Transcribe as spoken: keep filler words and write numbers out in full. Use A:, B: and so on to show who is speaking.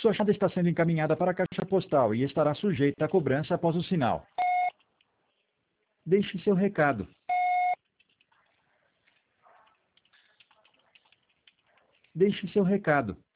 A: Sua chamada está sendo encaminhada para a caixa postal e estará sujeita a cobrança após o sinal. Deixe seu recado. Deixe seu recado.